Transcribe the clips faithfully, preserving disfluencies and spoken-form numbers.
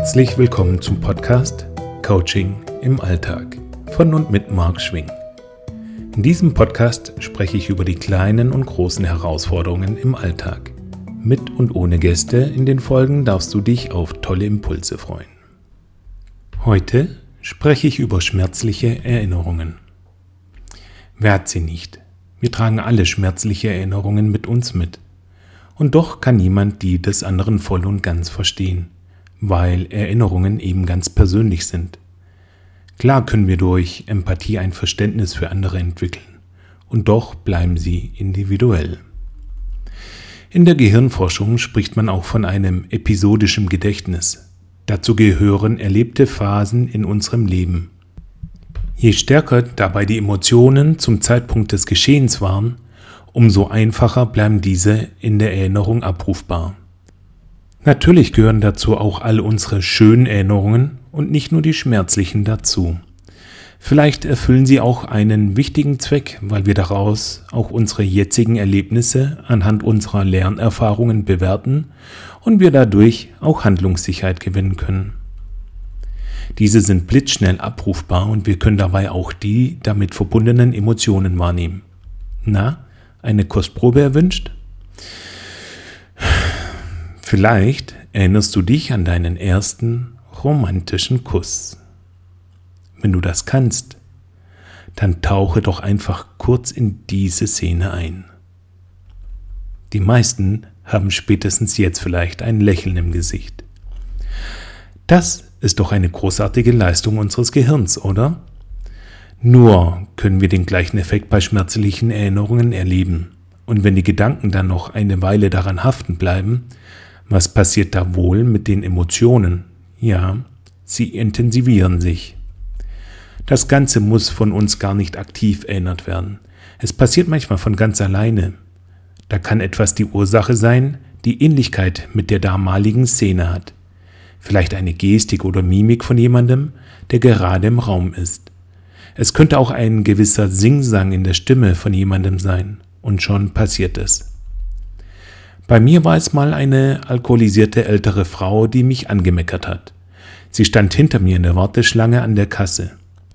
Herzlich willkommen zum Podcast Coaching im Alltag von und mit Marc Schwing. In diesem Podcast spreche ich über die kleinen und großen Herausforderungen im Alltag. Mit und ohne Gäste in den Folgen darfst du dich auf tolle Impulse freuen. Heute spreche ich über schmerzliche Erinnerungen. Wer hat sie nicht? Wir tragen alle schmerzliche Erinnerungen mit uns mit. Und doch kann niemand die des anderen voll und ganz verstehen, weil Erinnerungen eben ganz persönlich sind. Klar können wir durch Empathie ein Verständnis für andere entwickeln, und doch bleiben sie individuell. In der Gehirnforschung spricht man auch von einem episodischen Gedächtnis. Dazu gehören erlebte Phasen in unserem Leben. Je stärker dabei die Emotionen zum Zeitpunkt des Geschehens waren, umso einfacher bleiben diese in der Erinnerung abrufbar. Natürlich gehören dazu auch all unsere schönen Erinnerungen und nicht nur die schmerzlichen dazu. Vielleicht erfüllen sie auch einen wichtigen Zweck, weil wir daraus auch unsere jetzigen Erlebnisse anhand unserer Lernerfahrungen bewerten und wir dadurch auch Handlungssicherheit gewinnen können. Diese sind blitzschnell abrufbar und wir können dabei auch die damit verbundenen Emotionen wahrnehmen. Na, eine Kostprobe erwünscht? Vielleicht erinnerst du dich an deinen ersten romantischen Kuss. Wenn du das kannst, dann tauche doch einfach kurz in diese Szene ein. Die meisten haben spätestens jetzt vielleicht ein Lächeln im Gesicht. Das ist doch eine großartige Leistung unseres Gehirns, oder? Nur können wir den gleichen Effekt bei schmerzlichen Erinnerungen erleben. Und wenn die Gedanken dann noch eine Weile daran haften bleiben, was passiert da wohl mit den Emotionen? Ja, sie intensivieren sich. Das Ganze muss von uns gar nicht aktiv erinnert werden. Es passiert manchmal von ganz alleine. Da kann etwas die Ursache sein, die Ähnlichkeit mit der damaligen Szene hat. Vielleicht eine Gestik oder Mimik von jemandem, der gerade im Raum ist. Es könnte auch ein gewisser Singsang in der Stimme von jemandem sein. Und schon passiert es. Bei mir war es mal eine alkoholisierte ältere Frau, die mich angemeckert hat. Sie stand hinter mir in der Warteschlange an der Kasse.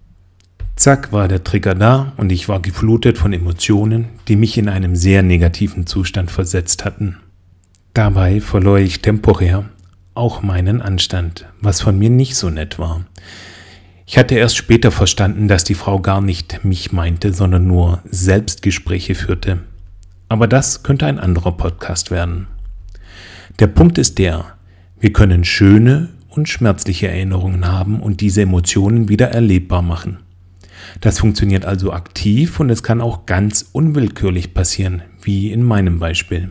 Zack war der Trigger da und ich war geflutet von Emotionen, die mich in einem sehr negativen Zustand versetzt hatten. Dabei verlor ich temporär auch meinen Anstand, was von mir nicht so nett war. Ich hatte erst später verstanden, dass die Frau gar nicht mich meinte, sondern nur Selbstgespräche führte. Aber das könnte ein anderer Podcast werden. Der Punkt ist der, wir können schöne und schmerzliche Erinnerungen haben und diese Emotionen wieder erlebbar machen. Das funktioniert also aktiv und es kann auch ganz unwillkürlich passieren, wie in meinem Beispiel.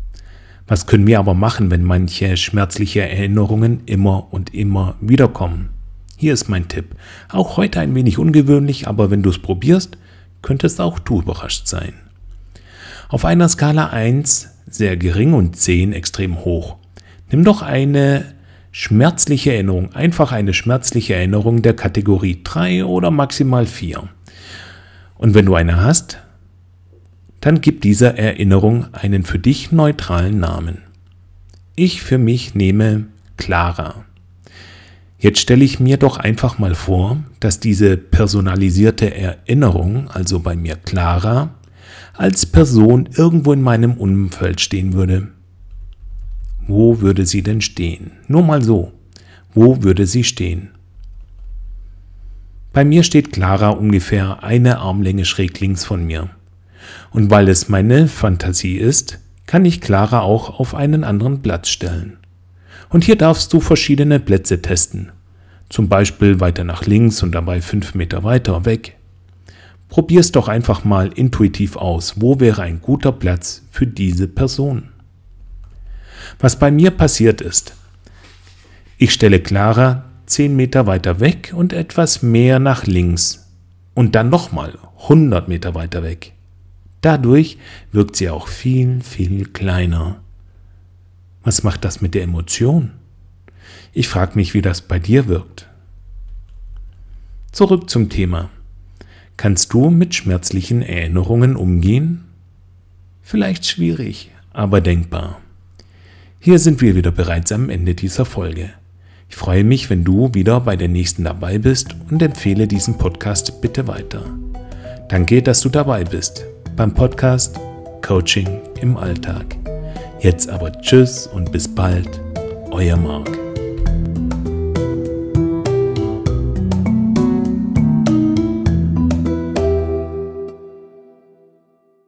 Was können wir aber machen, wenn manche schmerzliche Erinnerungen immer und immer wiederkommen? Hier ist mein Tipp. Auch heute ein wenig ungewöhnlich, aber wenn du es probierst, könntest auch du überrascht sein. Auf einer Skala eins sehr gering und zehn extrem hoch. Nimm doch eine schmerzliche Erinnerung, einfach eine schmerzliche Erinnerung der Kategorie drei oder maximal vier. Und wenn du eine hast, dann gib dieser Erinnerung einen für dich neutralen Namen. Ich für mich nehme Clara. Jetzt stelle ich mir doch einfach mal vor, dass diese personalisierte Erinnerung, also bei mir Clara, als Person irgendwo in meinem Umfeld stehen würde. Wo würde sie denn stehen? Nur mal so. Wo würde sie stehen? Bei mir steht Clara ungefähr eine Armlänge schräg links von mir. Und weil es meine Fantasie ist, kann ich Clara auch auf einen anderen Platz stellen. Und hier darfst du verschiedene Plätze testen. Zum Beispiel weiter nach links und dabei fünf Meter weiter weg. Probier's doch einfach mal intuitiv aus, wo wäre ein guter Platz für diese Person. Was bei mir passiert ist, ich stelle Clara zehn Meter weiter weg und etwas mehr nach links und dann nochmal hundert Meter weiter weg. Dadurch wirkt sie auch viel, viel kleiner. Was macht das mit der Emotion? Ich frage mich, wie das bei dir wirkt. Zurück zum Thema. Kannst du mit schmerzlichen Erinnerungen umgehen? Vielleicht schwierig, aber denkbar. Hier sind wir wieder bereits am Ende dieser Folge. Ich freue mich, wenn du wieder bei der nächsten dabei bist und empfehle diesen Podcast bitte weiter. Danke, dass du dabei bist beim Podcast Coaching im Alltag. Jetzt aber tschüss und bis bald, euer Marc.